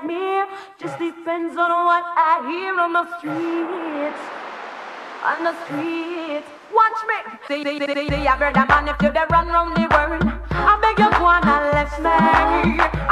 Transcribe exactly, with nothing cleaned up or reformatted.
me. Just depends on what I hear on the streets. On the streets. Watch me. See, see, see, see, I brother man, if you dey run round the world, I beg you go on and left me.